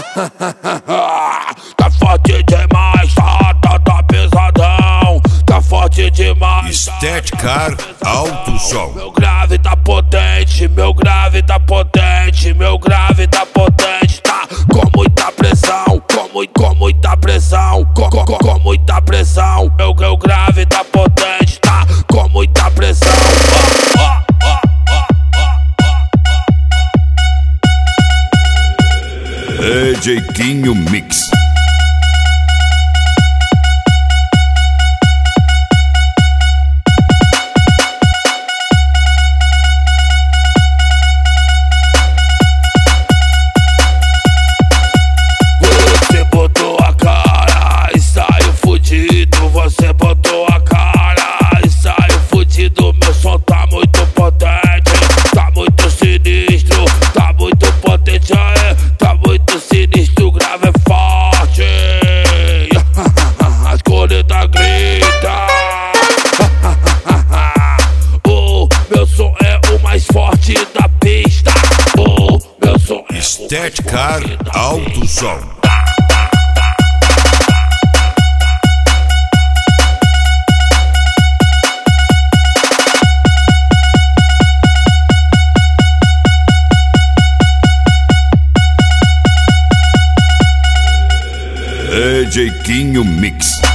Tá forte demais, tá pesadão. Tá forte demais. Estética Alto Som. Meu grave tá potente, meu grave tá potente, meu grave tá potente. Tá com muita pressão, com muita pressão, com muita pressão. Meu grave tá potente, tá com muita pressão. DJ Quinho Mix. Você botou a cara e saiu fudido. Você botou a cara e saiu fudido. Meu som tá muito potente, tá muito sinistro, tá muito potente, tá muito sinistro. O grave é forte, as cornetas grita. O meu som é o mais forte da pista. O meu som é Estética Alto Som. DJ Quinho Mix.